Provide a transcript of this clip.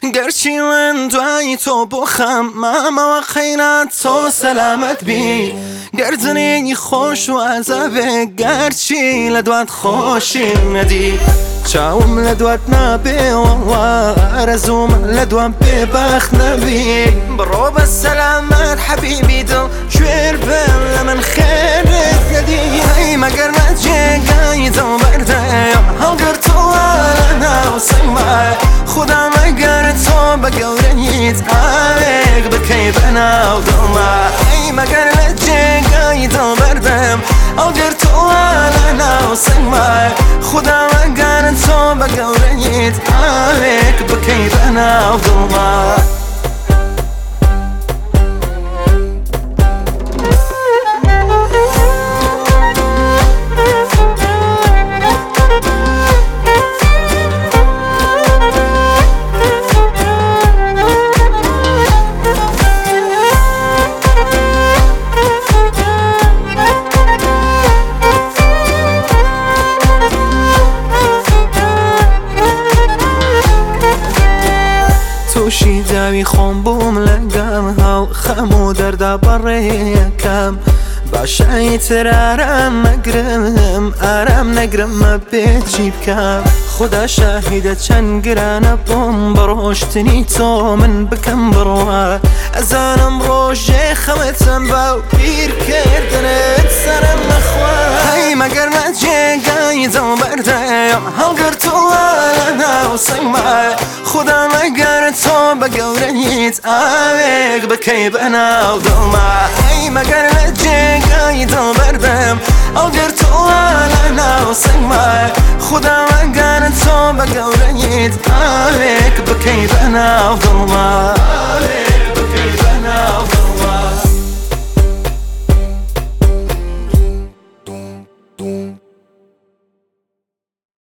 گرچی من دوای تو بخم ماما و خیرات تو سلامت بی گردنی خوش و عذابه گرچی لدوات خوشی ندی چاوم لدوات نبی والله رزوم لدوات ببخت نبی برو بالسلامات حبيبي دل شوير بل من خيرك ندي هاي ما قرمت جيقايد وبردايا هلقرتو انا وسمع خدا ما قرتو بقوريت عليك بكيف انا وضلمع هاي ما قرمت جيقايد وبردايا هلقرتو انا وسمع خدا ما قرتو بقوريت عليك بكيف انا وضلمع توشی داوی خۆم بووم لەگەڵ هەڵ خەم و دەردا بەڕێیەکەم باشایی تر ئارام نەگرم ئارام نەگرممە بێچی بکەم خدا شاهیدە چەند گرانە بۆم بە ڕۆشتنی تۆ من بکەم بڕوا ئەزانم ڕۆژێ خەمەتم باو پیرکردنت سەرم نەخوا هەی مەگەر جێگای دڵبەردەیە هەڵگرتووە لە ناو سەنگمە خدا مەگەر تۆ بە گەورەیت ئاوێک بکەی بە ناو دڵمە هەی مەگەر لە جێگای دڵبەردەم هەڵگرتووە لە ناو سەنگمە خدا مەگەر تۆ بە گەورەیت ئاوێک بکەی بە ناو دڵمە